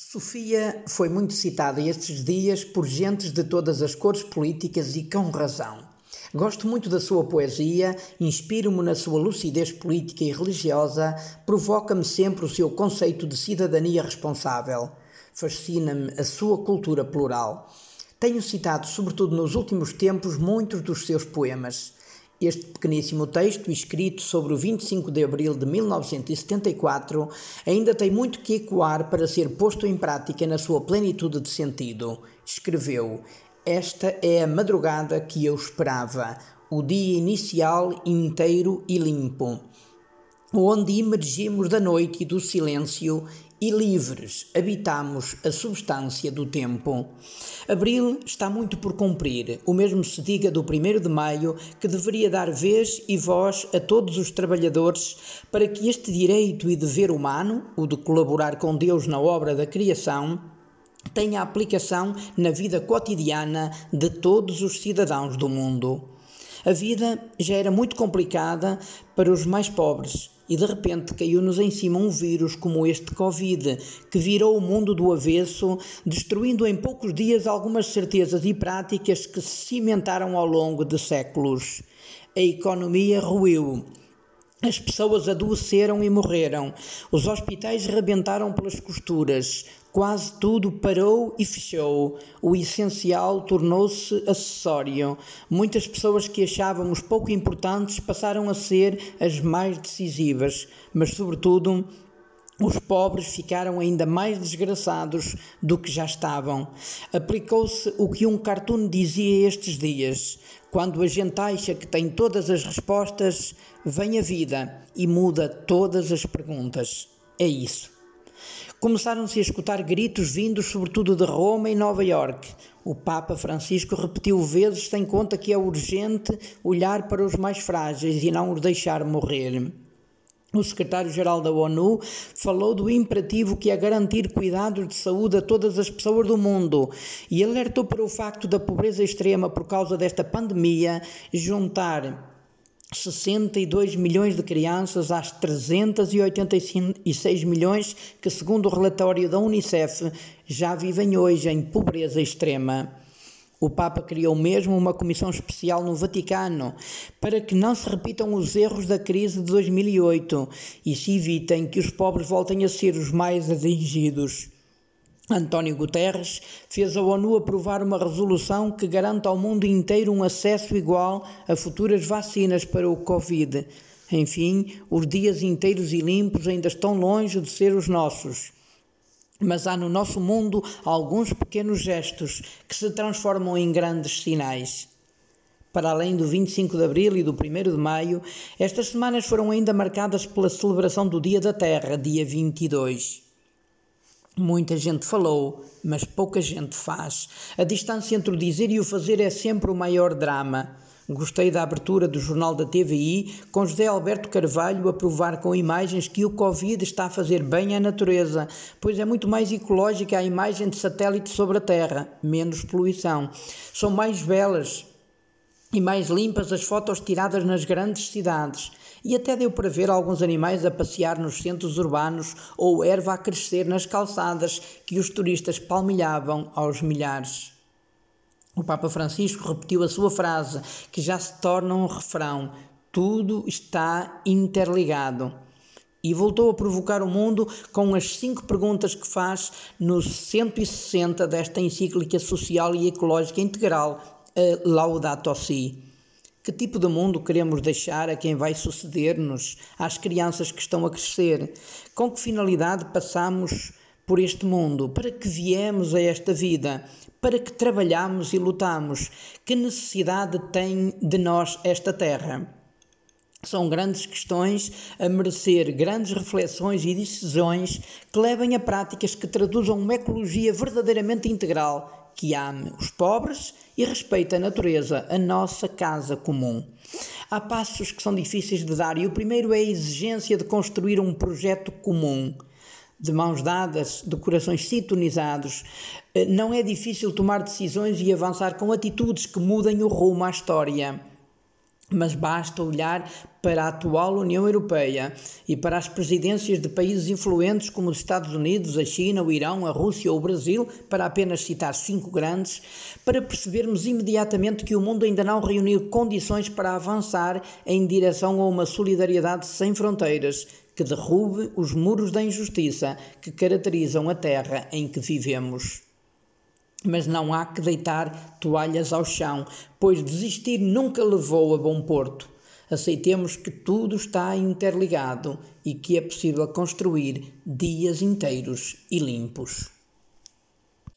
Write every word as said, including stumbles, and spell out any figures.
Sofia foi muito citada estes dias por gentes de todas as cores políticas e com razão. Gosto muito da sua poesia, inspiro-me na sua lucidez política e religiosa, provoca-me sempre o seu conceito de cidadania responsável. Fascina-me a sua cultura plural. Tenho citado, sobretudo nos últimos tempos, muitos dos seus poemas. Este pequeníssimo texto, escrito sobre o vinte e cinco de abril de mil novecentos e setenta e quatro, ainda tem muito que ecoar para ser posto em prática na sua plenitude de sentido. Escreveu: "Esta é a madrugada que eu esperava, o dia inicial inteiro e limpo, onde emergimos da noite e do silêncio e livres habitamos a substância do tempo. Abril está muito por cumprir, o mesmo se diga do primeiro de maio, que deveria dar vez e voz a todos os trabalhadores para que este direito e dever humano, o de colaborar com Deus na obra da criação, tenha aplicação na vida cotidiana de todos os cidadãos do mundo. A vida já era muito complicada para os mais pobres, e de repente caiu-nos em cima um vírus como este Covid, que virou o mundo do avesso, destruindo em poucos dias algumas certezas e práticas que se cimentaram ao longo de séculos. A economia ruiu. As pessoas adoeceram e morreram. Os hospitais rebentaram pelas costuras. Quase tudo parou e fechou. O essencial tornou-se acessório. Muitas pessoas que achávamos pouco importantes passaram a ser as mais decisivas, mas, sobretudo, os pobres ficaram ainda mais desgraçados do que já estavam. Aplicou-se o que um cartoon dizia estes dias: quando a gente acha que tem todas as respostas, vem a vida e muda todas as perguntas. É isso. Começaram-se a escutar gritos vindos sobretudo de Roma e Nova Iorque. O Papa Francisco repetiu vezes sem conta que é urgente olhar para os mais frágeis e não os deixar morrer. O secretário-geral da ONU falou do imperativo que é garantir cuidados de saúde a todas as pessoas do mundo e alertou para o facto da pobreza extrema por causa desta pandemia juntar sessenta e dois milhões de crianças às trezentos e oitenta e seis milhões que, segundo o relatório da Unicef, já vivem hoje em pobreza extrema. O Papa criou mesmo uma comissão especial no Vaticano para que não se repitam os erros da crise de dois mil e oito e se evitem que os pobres voltem a ser os mais atingidos. António Guterres fez a ONU aprovar uma resolução que garante ao mundo inteiro um acesso igual a futuras vacinas para o Covid. Enfim, os dias inteiros e limpos ainda estão longe de ser os nossos. Mas há no nosso mundo alguns pequenos gestos que se transformam em grandes sinais. Para além do vinte e cinco de abril e do primeiro de maio, estas semanas foram ainda marcadas pela celebração do Dia da Terra, dia vinte e dois. Muita gente falou, mas pouca gente faz. A distância entre o dizer e o fazer é sempre o maior drama. Gostei da abertura do jornal da T V I, com José Alberto Carvalho a provar com imagens que o Covid está a fazer bem à natureza, pois é muito mais ecológica a imagem de satélite sobre a Terra, menos poluição. São mais belas e mais limpas as fotos tiradas nas grandes cidades. E até deu para ver alguns animais a passear nos centros urbanos ou erva a crescer nas calçadas que os turistas palmilhavam aos milhares. O Papa Francisco repetiu a sua frase, que já se torna um refrão: tudo está interligado. E voltou a provocar o mundo com as cinco perguntas que faz nos cento e sessenta desta encíclica social e ecológica integral, a Laudato Si. Que tipo de mundo queremos deixar a quem vai suceder-nos, às crianças que estão a crescer? Com que finalidade passamos por este mundo? Para que viemos a esta vida? Para que trabalhamos e lutamos? Que necessidade tem de nós esta terra? São grandes questões a merecer grandes reflexões e decisões que levem a práticas que traduzam uma ecologia verdadeiramente integral, que ame os pobres e respeite a natureza, a nossa casa comum. Há passos que são difíceis de dar e o primeiro é a exigência de construir um projeto comum. De mãos dadas, de corações sintonizados, não é difícil tomar decisões e avançar com atitudes que mudem o rumo à história. Mas basta olhar para a atual União Europeia e para as presidências de países influentes como os Estados Unidos, a China, o Irão, a Rússia ou o Brasil, para apenas citar cinco grandes, para percebermos imediatamente que o mundo ainda não reuniu condições para avançar em direção a uma solidariedade sem fronteiras, que derrube os muros da injustiça que caracterizam a terra em que vivemos. Mas não há que deitar toalhas ao chão, pois desistir nunca levou a bom porto. Aceitemos que tudo está interligado e que é possível construir dias inteiros e limpos.